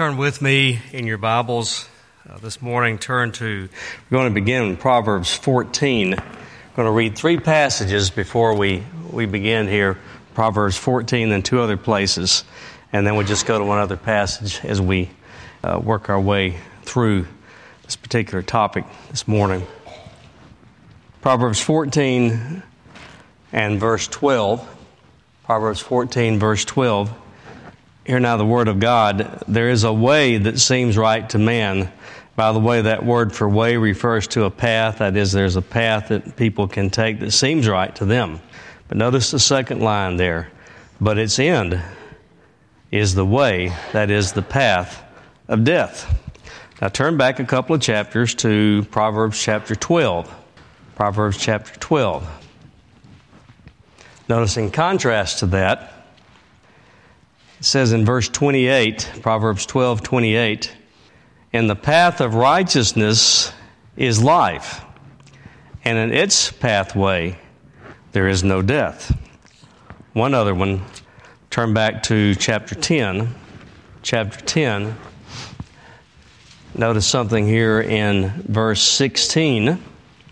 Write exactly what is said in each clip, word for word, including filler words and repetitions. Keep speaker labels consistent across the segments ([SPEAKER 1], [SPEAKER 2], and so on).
[SPEAKER 1] Turn with me in your Bibles uh, this morning. Turn to, we're going to begin in Proverbs fourteen. We're going to read three passages before we, we begin here. Proverbs fourteen and two other places. And then we'll just go to one other passage as we uh, work our way through this particular topic this morning. Proverbs fourteen and verse twelve. Proverbs fourteen, verse twelve. Hear now the word of God. There is a way that seems right to man. By the way, that word for way refers to a path. That is, there's a path that people can take that seems right to them. But notice the second line there. But its end is the way, that is, the path of death. Now turn back a couple of chapters to Proverbs chapter twelve. Proverbs chapter twelve. Notice in contrast to that, it says in verse twenty-eight, Proverbs twelve, twenty-eight, "In the path of righteousness is life, and in its pathway there is no death." One other one, turn back to chapter ten. Chapter ten, notice something here in verse sixteen.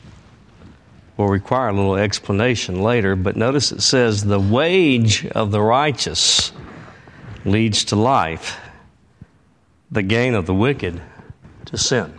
[SPEAKER 1] Will require a little explanation later, but notice it says, "The wage of the righteous leads to life, the gain of the wicked to sin."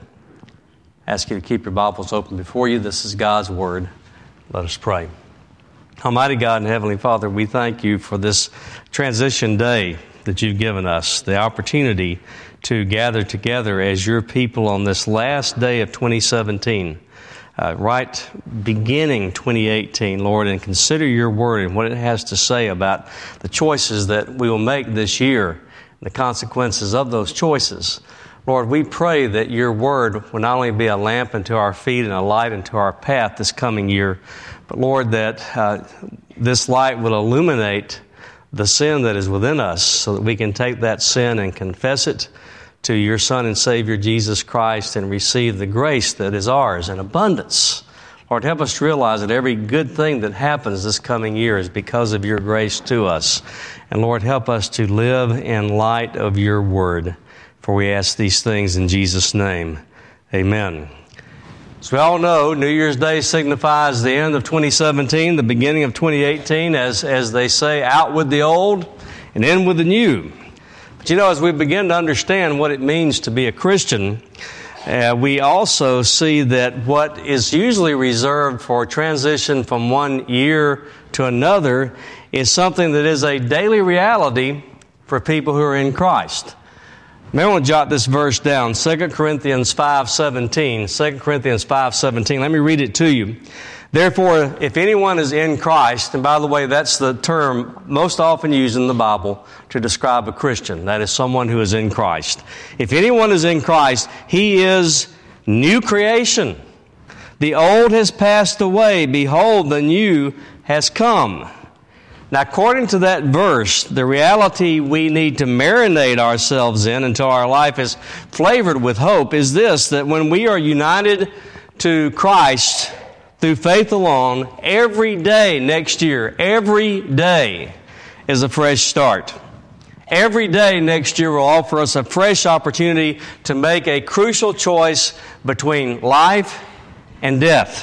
[SPEAKER 1] I ask you to keep your Bibles open before you. This is God's Word. Let us pray. Almighty God and Heavenly Father, we thank you for this transition day that you've given us, the opportunity to gather together as your people on this last day of twenty seventeen. Uh, right beginning twenty eighteen, Lord, and consider your word and what it has to say about the choices that we will make this year, and the consequences of those choices. Lord, we pray that your word will not only be a lamp unto our feet and a light unto our path this coming year, but Lord, that uh, this light will illuminate the sin that is within us so that we can take that sin and confess it to your Son and Savior, Jesus Christ, and receive the grace that is ours in abundance. Lord, help us to realize that every good thing that happens this coming year is because of your grace to us. And Lord, help us to live in light of your word. For we ask these things in Jesus' name. Amen. As we all know, New Year's Day signifies the end of twenty seventeen, the beginning of twenty eighteen, as, as they say, out with the old and in with the new. But you know, as we begin to understand what it means to be a Christian, uh, we also see that what is usually reserved for transition from one year to another is something that is a daily reality for people who are in Christ. May I want to jot this verse down, Second Corinthians five seventeen. Second Corinthians five seventeen. Let me read it to you. "Therefore, if anyone is in Christ," and by the way, that's the term most often used in the Bible to describe a Christian. That is someone who is in Christ. "If anyone is in Christ, he is new creation. The old has passed away. Behold, the new has come." Now, according to that verse, the reality we need to marinate ourselves in until our life is flavored with hope is this, that when we are united to Christ through faith alone, every day next year, every day is a fresh start. Every day next year will offer us a fresh opportunity to make a crucial choice between life and death.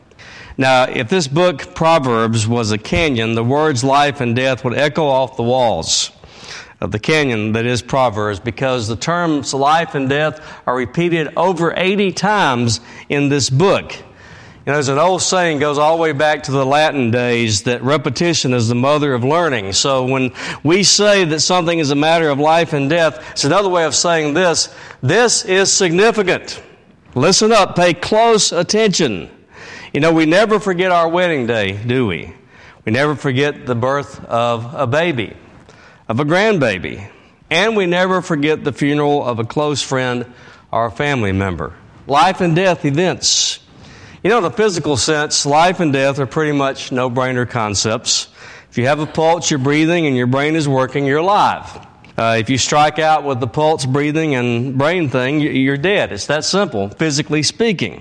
[SPEAKER 1] Now, if this book, Proverbs, was a canyon, the words life and death would echo off the walls of the canyon that is Proverbs, because the terms life and death are repeated over eighty times in this book. You know, there's an old saying goes all the way back to the Latin days that repetition is the mother of learning. So when we say that something is a matter of life and death, it's another way of saying this. This is significant. Listen up. Pay close attention. You know, we never forget our wedding day, do we? We never forget the birth of a baby, of a grandbaby. And we never forget the funeral of a close friend or a family member. Life and death events. You know, in the physical sense, life and death are pretty much no-brainer concepts. If you have a pulse, you're breathing, and your brain is working, you're alive. Uh, if you strike out with the pulse, breathing, and brain thing, you're dead. It's that simple, physically speaking.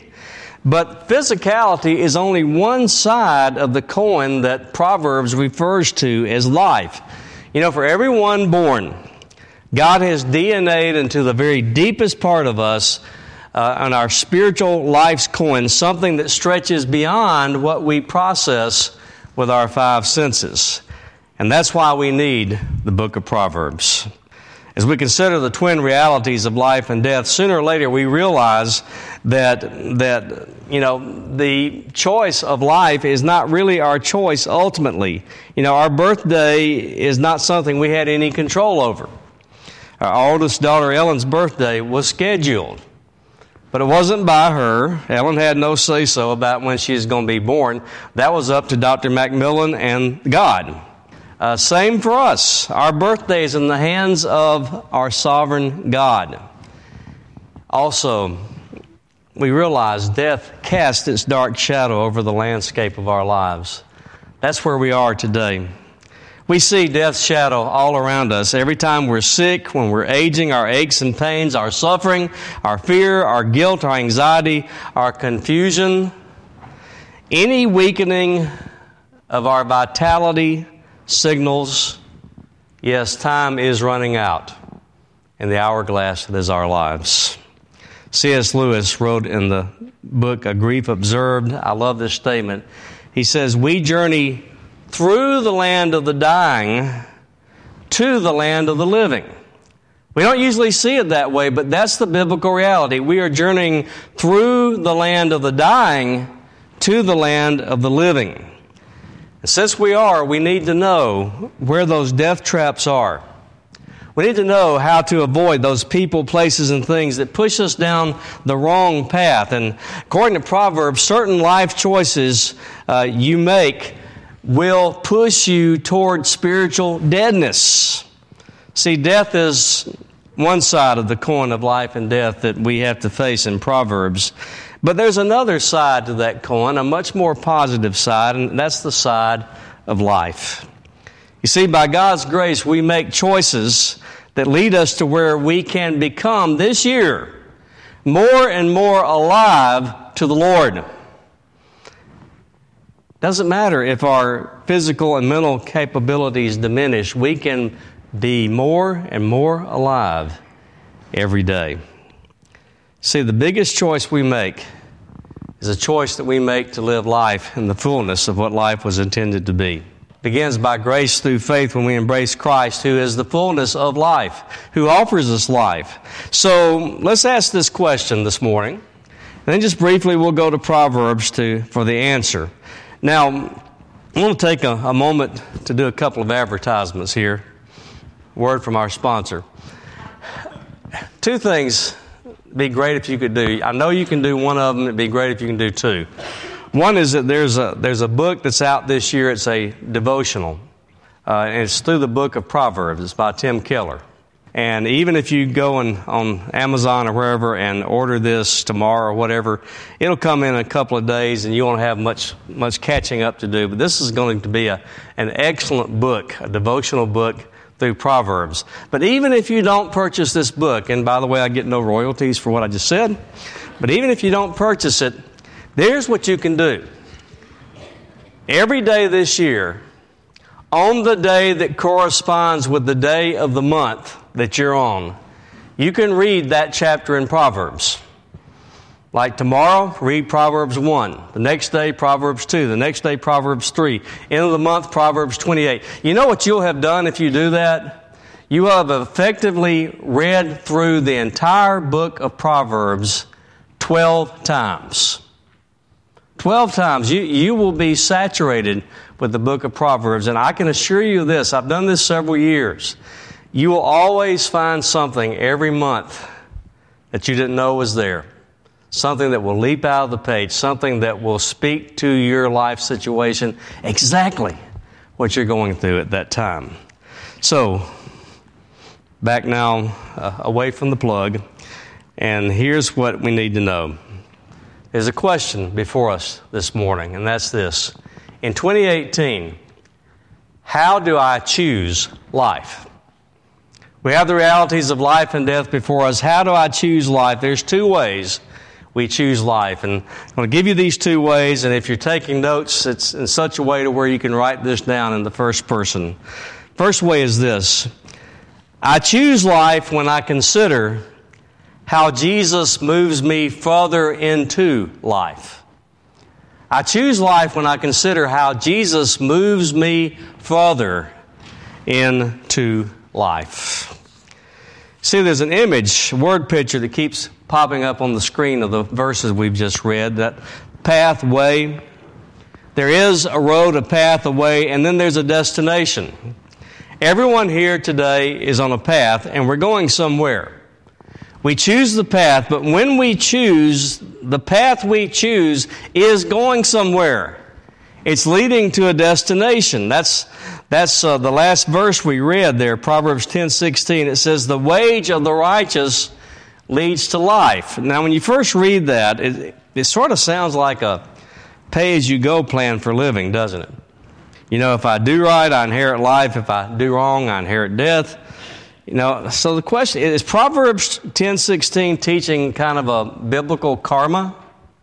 [SPEAKER 1] But physicality is only one side of the coin that Proverbs refers to as life. You know, for everyone born, God has D N A'd into the very deepest part of us, uh, on our spiritual life's coin, something that stretches beyond what we process with our five senses. And that's why we need the book of Proverbs. As we consider the twin realities of life and death, sooner or later we realize that, that you know, the choice of life is not really our choice ultimately. You know, our birthday is not something we had any control over. Our oldest daughter, Ellen's birthday, was scheduled. But it wasn't by her. Ellen had no say-so about when she was going to be born. That was up to Doctor Macmillan and God. Uh, same for us. Our birthday is in the hands of our sovereign God. Also, we realize death casts its dark shadow over the landscape of our lives. That's where we are today. We see death's shadow all around us. Every time we're sick, when we're aging, our aches and pains, our suffering, our fear, our guilt, our anxiety, our confusion, any weakening of our vitality signals, yes, time is running out in the hourglass that is our lives. C S Lewis wrote in the book, A Grief Observed, I love this statement. He says, "We journey through the land of the dying to the land of the living." We don't usually see it that way, but that's the biblical reality. We are journeying through the land of the dying to the land of the living. And since we are, we need to know where those death traps are. We need to know how to avoid those people, places, and things that push us down the wrong path. And according to Proverbs, certain life choices uh, you make will push you toward spiritual deadness. See, death is one side of the coin of life and death that we have to face in Proverbs. But there's another side to that coin, a much more positive side, and that's the side of life. You see, by God's grace, we make choices that lead us to where we can become this year more and more alive to the Lord. Doesn't matter if our physical and mental capabilities diminish, we can be more and more alive every day. See, the biggest choice we make is a choice that we make to live life in the fullness of what life was intended to be. It begins by grace through faith when we embrace Christ, who is the fullness of life, who offers us life. So let's ask this question this morning, and then just briefly we'll go to Proverbs to, for the answer. Now, I want to take a, a moment to do a couple of advertisements here. Word from our sponsor. Two things would be great if you could do. I know you can do one of them. It'd be great if you can do two. One is that there's a there's a book that's out this year. It's a devotional. Uh, and it's through the book of Proverbs. It's by Tim Keller. And even if you go on, on Amazon or wherever and order this tomorrow or whatever, it'll come in a couple of days and you won't have much much catching up to do. But this is going to be a an excellent book, a devotional book through Proverbs. But even if you don't purchase this book, and by the way, I get no royalties for what I just said, but even if you don't purchase it, there's what you can do. Every day this year, on the day that corresponds with the day of the month that you're on, you can read that chapter in Proverbs. Like tomorrow, read Proverbs one. The next day, Proverbs two. The next day, Proverbs three. End of the month, Proverbs twenty-eight. You know what you'll have done if you do that? You will have effectively read through the entire book of Proverbs twelve times. Twelve times. You, you will be saturated with the book of Proverbs. And I can assure you this, I've done this several years. You will always find something every month that you didn't know was there. Something that will leap out of the page, something that will speak to your life situation, exactly what you're going through at that time. So, back now, uh, away from the plug, and here's what we need to know. There's a question before us this morning, and that's this. In twenty eighteen, how do I choose life? We have the realities of life and death before us. How do I choose life? There's two ways we choose life. And I'm going to give you these two ways, and if you're taking notes, it's in such a way to where you can write this down in the first person. First way is this. I choose life when I consider how Jesus moves me further into life. I choose life when I consider how Jesus moves me further into life. See, there's an image, word picture that keeps popping up on the screen of the verses we've just read, that pathway. There is a road, a path, a way, and then there's a destination. Everyone here today is on a path, and we're going somewhere. We choose the path, but when we choose, the path we choose is going somewhere. It's leading to a destination. That's that's uh, the last verse we read there, Proverbs ten sixteen. It says, "The wage of the righteous leads to life." Now, when you first read that, it, it sort of sounds like a pay-as-you-go plan for living, doesn't it? You know, if I do right, I inherit life. If I do wrong, I inherit death. You know, so the question is, Proverbs ten sixteen teaching kind of a biblical karma?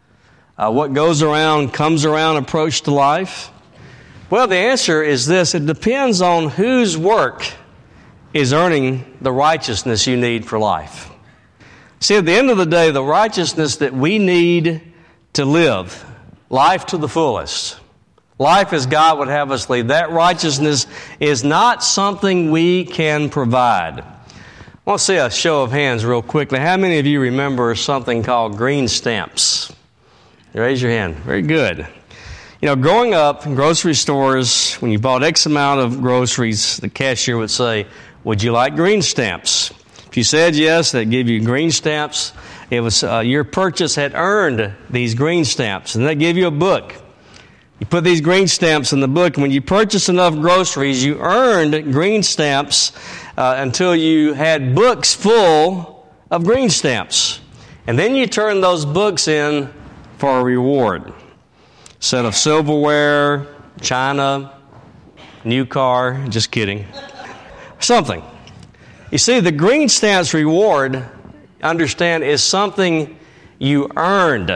[SPEAKER 1] Uh, what goes around comes around approach to life? Well, the answer is this. It depends on whose work is earning the righteousness you need for life. See, at the end of the day, the righteousness that we need to live, life to the fullest, life as God would have us lead, that righteousness is not something we can provide. I want to see a show of hands real quickly. How many of you remember something called green stamps? Raise your hand. Very good. You know, growing up in grocery stores, when you bought X amount of groceries, the cashier would say, "Would you like green stamps?" If you said yes, they'd give you green stamps. It was uh, your purchase had earned these green stamps, and they'd give you a book. You put these green stamps in the book, and when you purchased enough groceries, you earned green stamps uh, until you had books full of green stamps. And then you turned those books in for a reward. Set of silverware, china, new car, just kidding. Something. You see, the green stamps reward, understand, is something you earned.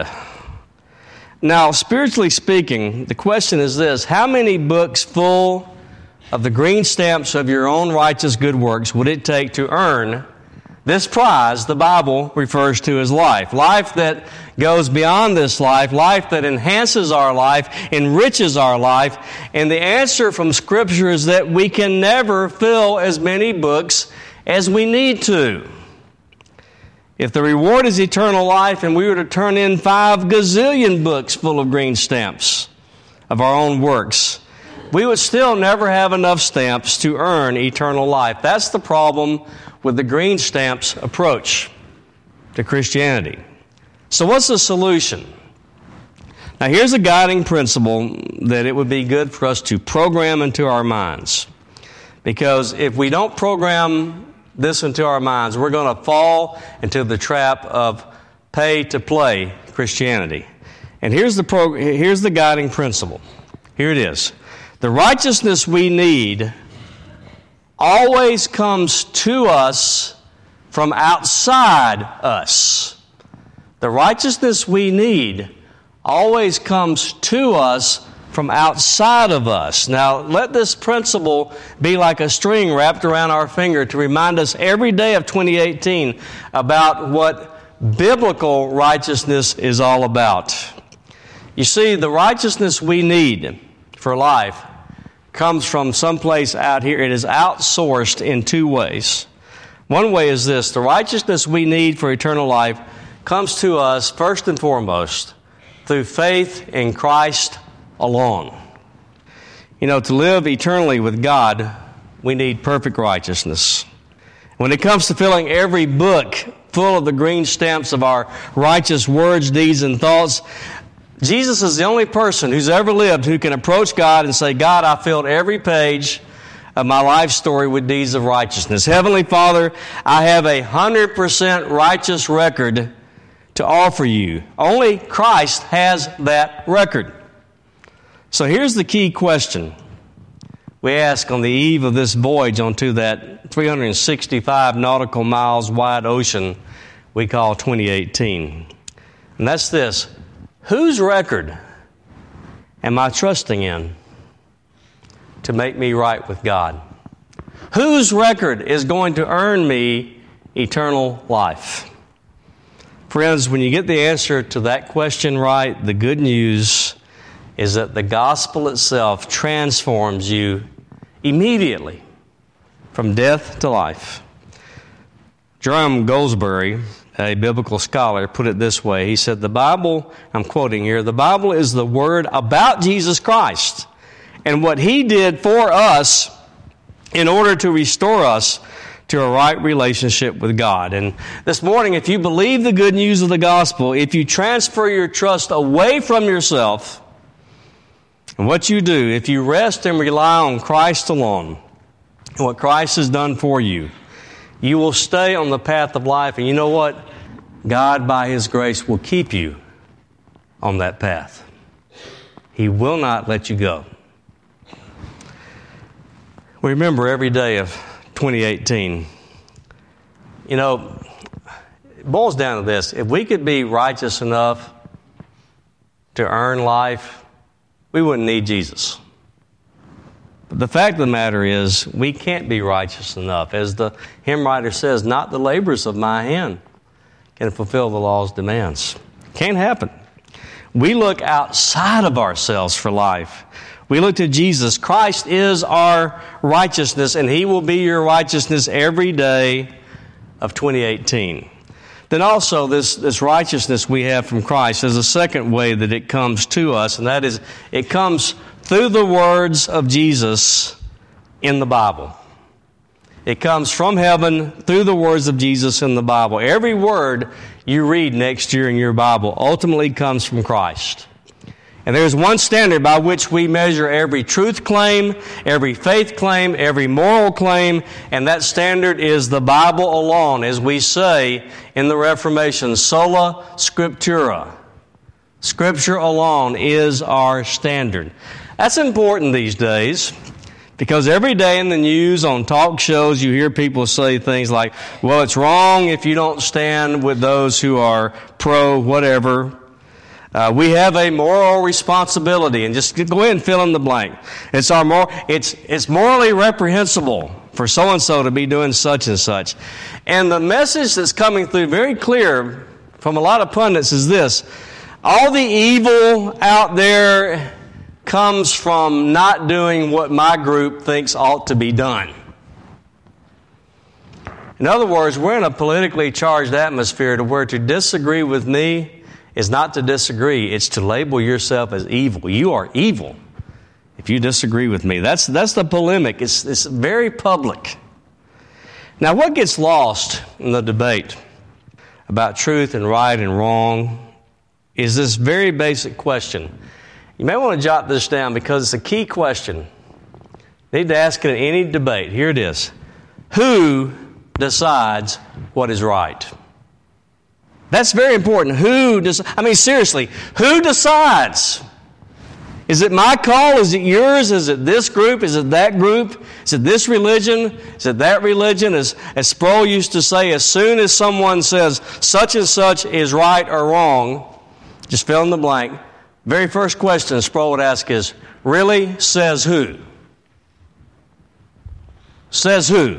[SPEAKER 1] Now, spiritually speaking, the question is this: how many books full of the green stamps of your own righteous good works would it take to earn this prize the Bible refers to as life? Life that goes beyond this life, life that enhances our life, enriches our life. And the answer from Scripture is that we can never fill as many books as we need to. If the reward is eternal life and we were to turn in five gazillion books full of green stamps of our own works, we would still never have enough stamps to earn eternal life. That's the problem with the green stamps approach to Christianity. So what's the solution? Now here's a guiding principle that it would be good for us to program into our minds. Because if we don't program this into our minds, we're going to fall into the trap of pay-to-play Christianity. And here's the pro- here's the guiding principle. Here it is. The righteousness we need always comes to us from outside us. The righteousness we need always comes to us from outside of us. Now, let this principle be like a string wrapped around our finger to remind us every day of twenty eighteen about what biblical righteousness is all about. You see, the righteousness we need for life comes from someplace out here. It is outsourced in two ways. One way is this: the righteousness we need for eternal life comes to us first and foremost through faith in Christ alone. You know, to live eternally with God, we need perfect righteousness. When it comes to filling every book full of the green stamps of our righteous words, deeds, and thoughts, Jesus is the only person who's ever lived who can approach God and say, "God, I filled every page of my life story with deeds of righteousness. Heavenly Father, I have a hundred percent righteous record to offer you." Only Christ has that record. So here's the key question we ask on the eve of this voyage onto that three hundred sixty-five nautical miles wide ocean we call twenty eighteen. And that's this: whose record am I trusting in to make me right with God? Whose record is going to earn me eternal life? Friends, when you get the answer to that question right, the good news is that the gospel itself transforms you immediately from death to life. Jerome Goldsberry, a biblical scholar, put it this way. He said, the Bible, I'm quoting here, the Bible is the word about Jesus Christ and what He did for us in order to restore us to a right relationship with God. And this morning, if you believe the good news of the gospel, if you transfer your trust away from yourself, and what you do, if you rest and rely on Christ alone, and what Christ has done for you, you will stay on the path of life. And you know what? God, by His grace, will keep you on that path. He will not let you go. We remember every day of twenty eighteen. You know, it boils down to this. If we could be righteous enough to earn life, we wouldn't need Jesus. But the fact of the matter is, we can't be righteous enough. As the hymn writer says, not the labors of my hand can fulfill the law's demands. Can't happen. We look outside of ourselves for life. We look to Jesus. Christ is our righteousness, and He will be your righteousness every day of twenty eighteen. Then also, this, this righteousness we have from Christ is a second way that it comes to us, and that is, it comes through the words of Jesus in the Bible. It comes from heaven through the words of Jesus in the Bible. Every word you read next year in your Bible ultimately comes from Christ. And there's one standard by which we measure every truth claim, every faith claim, every moral claim, and that standard is the Bible alone, as we say in the Reformation, sola scriptura. Scripture alone is our standard. That's important these days, because every day in the news, on talk shows, you hear people say things like, well, it's wrong if you don't stand with those who are pro whatever. Uh, we have a moral responsibility, and just go ahead and fill in the blank. It's our moral, it's it's morally reprehensible for so and so to be doing such and such. And the message that's coming through very clear from a lot of pundits is this: all the evil out there comes from not doing what my group thinks ought to be done. In other words, we're in a politically charged atmosphere to where to disagree with me is not to disagree, it's to label yourself as evil. You are evil if you disagree with me. That's that's the polemic. It's, it's very public. Now, what gets lost in the debate about truth and right and wrong is this very basic question. You may want to jot this down because it's a key question. You need to ask it in any debate. Here it is. Who decides what is right? That's very important. Who does? I mean, seriously, who decides? Is it my call? Is it yours? Is it this group? Is it that group? Is it this religion? Is it that religion? As, as Sproul used to say, as soon as someone says such and such is right or wrong, just fill in the blank. Very first question Sproul would ask is, really, says who? Says who?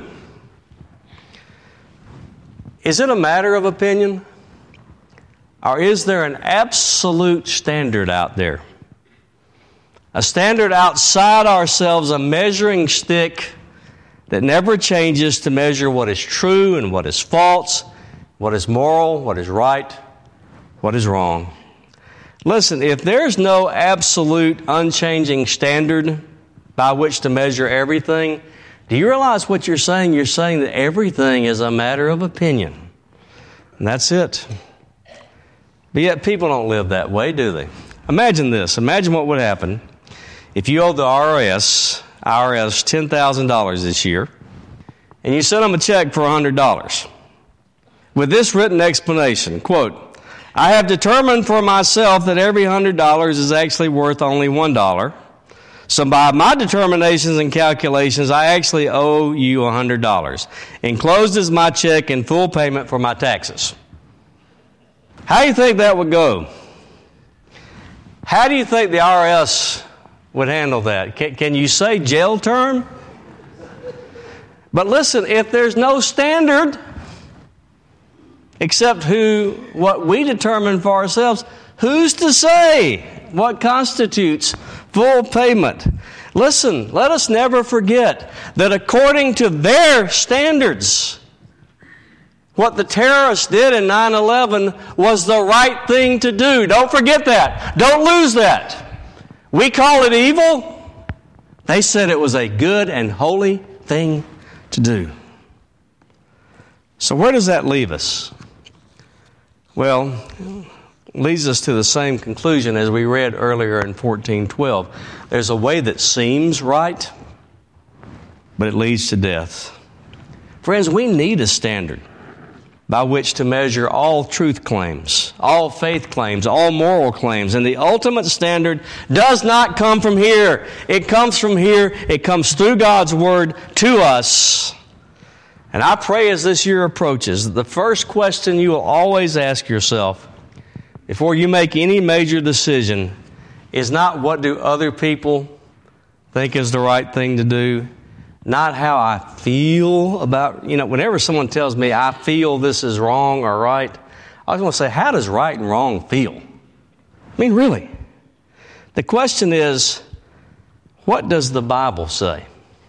[SPEAKER 1] Is it a matter of opinion? Or is there an absolute standard out there? A standard outside ourselves, a measuring stick that never changes to measure what is true and what is false, what is moral, what is right, what is wrong. Listen, if there's no absolute unchanging standard by which to measure everything, do you realize what you're saying? You're saying that everything is a matter of opinion. And that's it. But yet people don't live that way, do they? Imagine this. Imagine what would happen if you owed the I R S, I R S ten thousand dollars this year, and you sent them a check for one hundred dollars. With this written explanation, quote, I have determined for myself that every one hundred dollars is actually worth only one dollar. So by my determinations and calculations, I actually owe you one hundred dollars. Enclosed is my check in full payment for my taxes. How do you think that would go? How do you think the I R S would handle that? Can, can you say jail term? But listen, if there's no standard except who, what we determine for ourselves, who's to say what constitutes full payment? Listen, let us never forget that according to their standards, what the terrorists did in nine eleven was the right thing to do. Don't forget that. Don't lose that. We call it evil. They said it was a good and holy thing to do. So where does that leave us? Well, leads us to the same conclusion as we read earlier in fourteen twelve. There's a way that seems right, but it leads to death. Friends, we need a standard by which to measure all truth claims, all faith claims, all moral claims. And the ultimate standard does not come from here. It comes from here. It comes through God's Word to us. And I pray as this year approaches, the first question you will always ask yourself before you make any major decision is not what do other people think is the right thing to do, not how I feel about, you know, whenever someone tells me I feel this is wrong or right, I was going to say, how does right and wrong feel? I mean, really. The question is, what does the Bible say?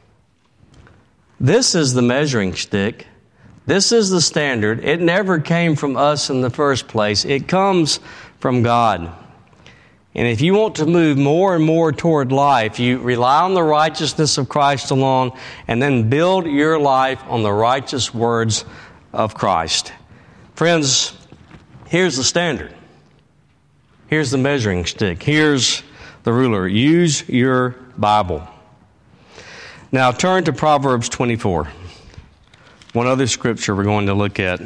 [SPEAKER 1] This is the measuring stick. This is the standard. It never came from us in the first place. It comes from God. And if you want to move more and more toward life, you rely on the righteousness of Christ alone and then build your life on the righteous words of Christ. Friends, here's the standard. Here's the measuring stick. Here's the ruler. Use your Bible. Now turn to Proverbs twenty-four. One other scripture we're going to look at.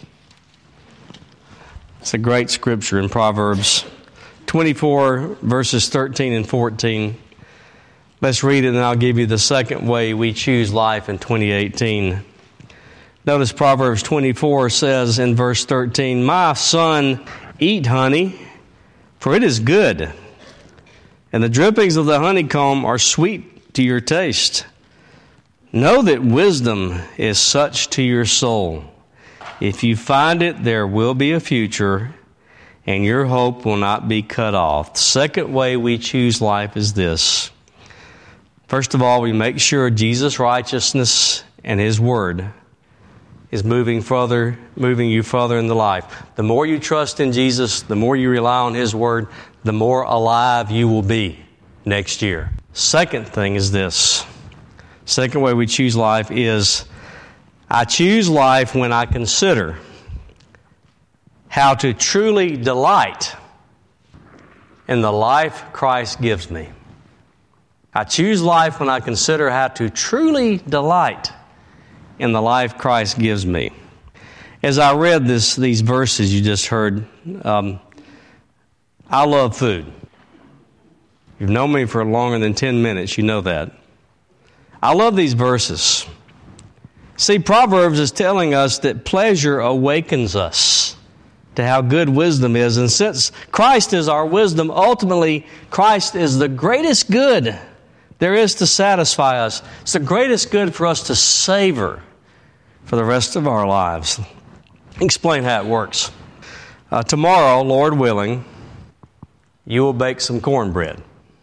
[SPEAKER 1] It's a great scripture in Proverbs twenty-four, verses thirteen and fourteen. Let's read it and I'll give you the second way we choose life in twenty eighteen. Notice Proverbs twenty-four says in verse thirteen, "My son, eat honey, for it is good, and the drippings of the honeycomb are sweet to your taste. Know that wisdom is such to your soul. If you find it, there will be a future, and your hope will not be cut off." The second way we choose life is this. First of all, we make sure Jesus' righteousness and His Word is moving further, moving you further in the life. The more you trust in Jesus, the more you rely on His Word, the more alive you will be next year. Second thing is this. Second way we choose life is, I choose life when I consider how to truly delight in the life Christ gives me. I choose life when I consider how to truly delight in the life Christ gives me. As I read this, these verses you just heard, um, I love food. You've known me for longer than ten minutes, you know that. I love these verses. See, Proverbs is telling us that pleasure awakens us to how good wisdom is. And since Christ is our wisdom, ultimately, Christ is the greatest good there is to satisfy us. It's the greatest good for us to savor for the rest of our lives. Explain how it works. Uh, tomorrow, Lord willing, you will bake some cornbread.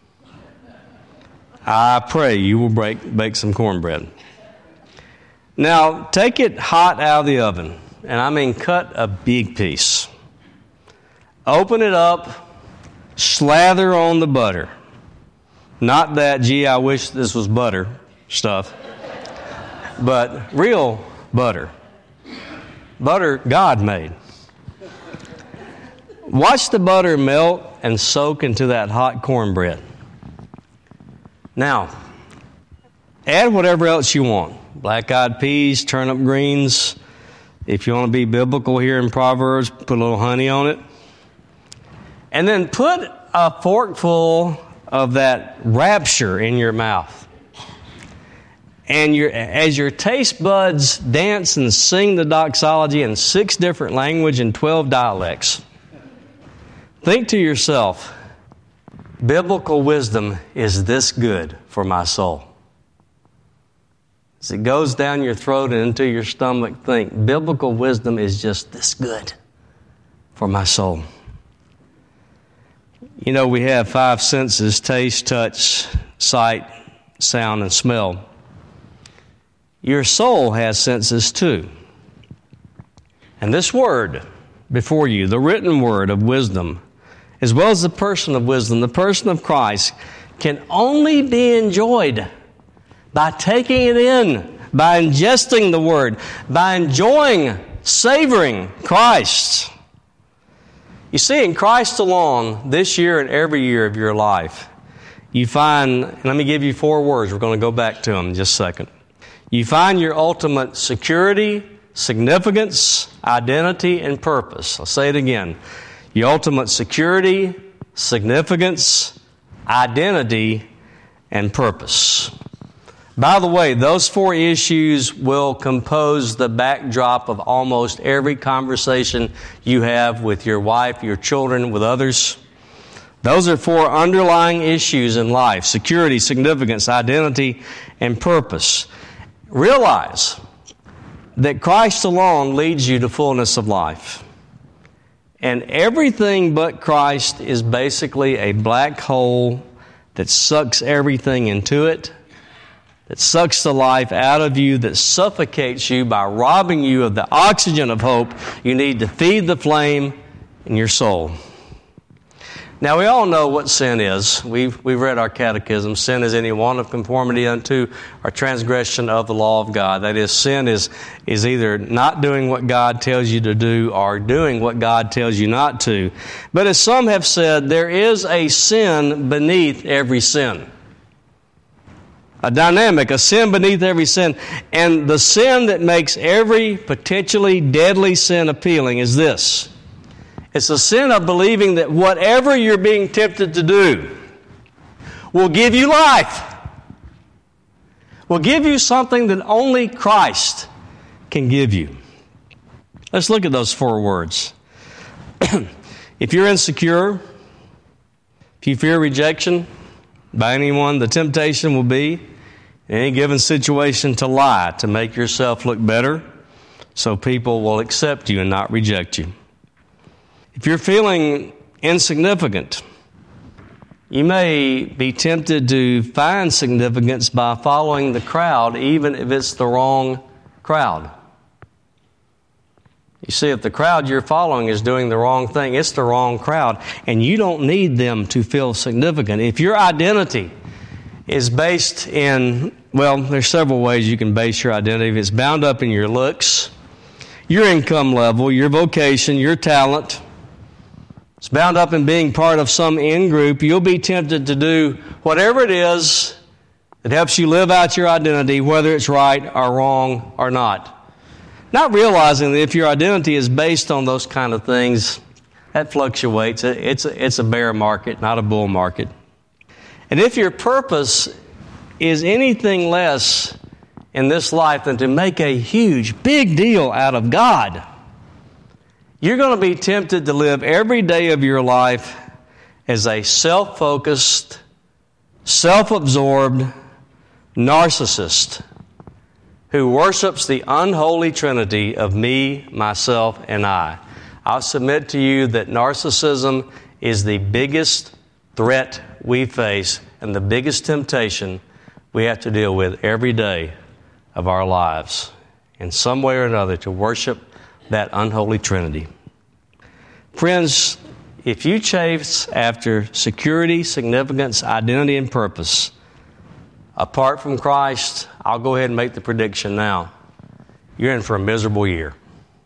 [SPEAKER 1] I pray you will bake, bake some cornbread. Now, take it hot out of the oven, and I mean cut a big piece. Open it up, slather on the butter. Not that, gee, I wish this was butter stuff, but real butter. Butter God made. Watch the butter melt and soak into that hot cornbread. Now, add whatever else you want. Black-eyed peas, turnip greens. If you want to be biblical here in Proverbs, put a little honey on it. And then put a forkful of that rapture in your mouth. And your, as your taste buds dance and sing the doxology in six different languages and twelve dialects, think to yourself, biblical wisdom is this good for my soul. As it goes down your throat and into your stomach, think, biblical wisdom is just this good for my soul. You know, we have five senses: taste, touch, sight, sound, and smell. Your soul has senses too. And this word before you, the written word of wisdom, as well as the person of wisdom, the person of Christ, can only be enjoyed by taking it in, by ingesting the Word, by enjoying, savoring Christ. You see, in Christ alone, this year and every year of your life, you find, and let me give you four words. We're going to go back to them in just a second. You find your ultimate security, significance, identity, and purpose. I'll say it again. Your ultimate security, significance, identity, and purpose. By the way, those four issues will compose the backdrop of almost every conversation you have with your wife, your children, with others. Those are four underlying issues in life: security, significance, identity, and purpose. Realize that Christ alone leads you to fullness of life. And everything but Christ is basically a black hole that sucks everything into it, that sucks the life out of you, that suffocates you by robbing you of the oxygen of hope you need to feed the flame in your soul. Now, we all know what sin is. We've, we've read our catechism. Sin is any want of conformity unto or transgression of the law of God. That is, sin is, is either not doing what God tells you to do or doing what God tells you not to. But as some have said, there is a sin beneath every sin. A dynamic, a sin beneath every sin. And the sin that makes every potentially deadly sin appealing is this. It's a sin of believing that whatever you're being tempted to do will give you life, will give you something that only Christ can give you. Let's look at those four words. If you're insecure, if you fear rejection by anyone, the temptation will be, in any given situation, to lie, to make yourself look better so people will accept you and not reject you. If you're feeling insignificant, you may be tempted to find significance by following the crowd, even if it's the wrong crowd. You see, if the crowd you're following is doing the wrong thing, it's the wrong crowd, and you don't need them to feel significant. If your identity is based in, well, there's several ways you can base your identity. If it's bound up in your looks, your income level, your vocation, your talent, it's bound up in being part of some in-group, you'll be tempted to do whatever it is that helps you live out your identity, whether it's right or wrong or not. Not realizing that if your identity is based on those kind of things, that fluctuates. It's a, it's a bear market, not a bull market. And if your purpose is anything less in this life than to make a huge, big deal out of God, you're going to be tempted to live every day of your life as a self-focused, self-absorbed narcissist who worships the unholy trinity of me, myself, and I. I'll submit to you that narcissism is the biggest threat we face and the biggest temptation we have to deal with every day of our lives, in some way or another, to worship that unholy trinity. Friends, if you chase after security, significance, identity, and purpose apart from Christ, I'll go ahead and make the prediction now. You're in for a miserable year.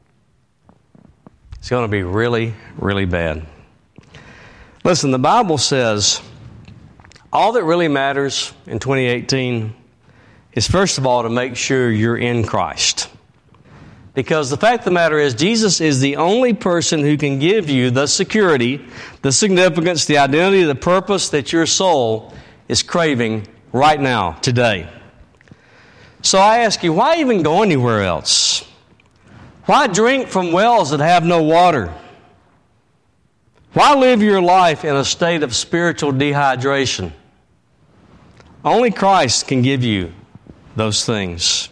[SPEAKER 1] It's going to be really, really bad. Listen, the Bible says all that really matters in twenty eighteen is, first of all, to make sure you're in Christ. Because the fact of the matter is, Jesus is the only person who can give you the security, the significance, the identity, the purpose that your soul is craving right now, today. So I ask you, why even go anywhere else? Why drink from wells that have no water? Why live your life in a state of spiritual dehydration? Only Christ can give you those things.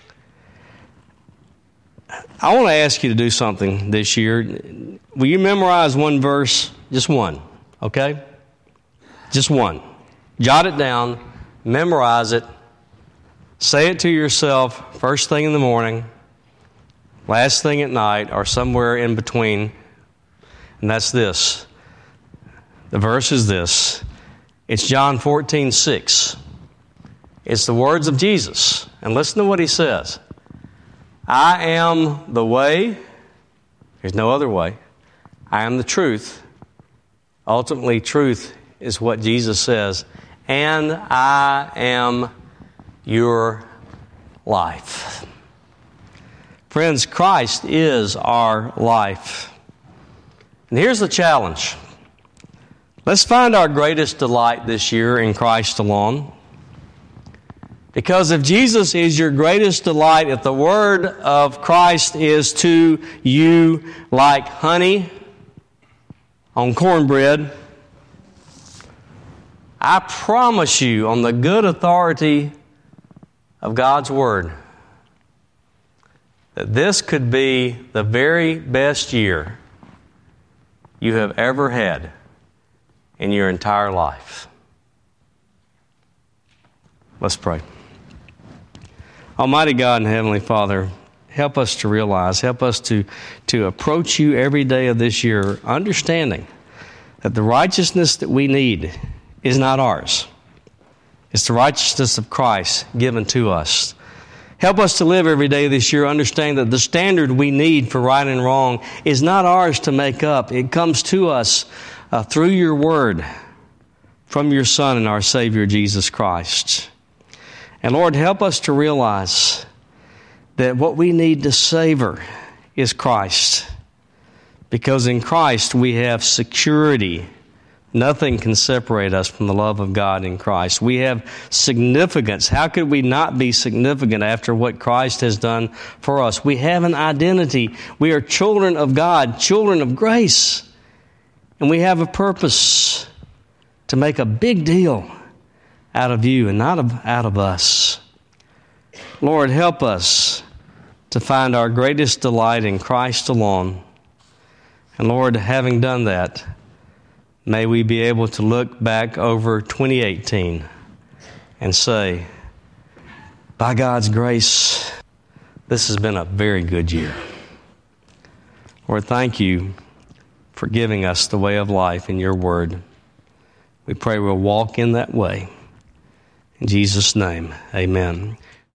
[SPEAKER 1] I want to ask you to do something this year. Will you memorize one verse? Just one, okay? Just one. Jot it down, memorize it, say it to yourself first thing in the morning, last thing at night, or somewhere in between. And that's this. The verse is this. It's John fourteen six. It's the words of Jesus. And listen to what he says. I am the way. There's no other way. I am the truth. Ultimately, truth is what Jesus says. And I am your life. Friends, Christ is our life. And here's the challenge. Let's find our greatest delight this year in Christ alone. Because if Jesus is your greatest delight, if the word of Christ is to you like honey on cornbread, I promise you on the good authority of God's word that this could be the very best year you have ever had in your entire life. Let's pray. Almighty God and Heavenly Father, help us to realize, help us to, to approach you every day of this year, understanding that the righteousness that we need is not ours. It's the righteousness of Christ given to us. Help us to live every day this year, understanding that the standard we need for right and wrong is not ours to make up. It comes to us uh, through your word, from your Son and our Savior, Jesus Christ. And Lord, help us to realize that what we need to savor is Christ. Because in Christ we have security. Nothing can separate us from the love of God in Christ. We have significance. How could we not be significant after what Christ has done for us? We have an identity. We are children of God, children of grace. And we have a purpose to make a big deal out of you and not of, out of us. Lord, help us to find our greatest delight in Christ alone. And Lord, having done that, may we be able to look back over twenty eighteen and say, by God's grace, this has been a very good year. Lord, thank you for giving us the way of life in your word. We pray we'll walk in that way. In Jesus' name, amen.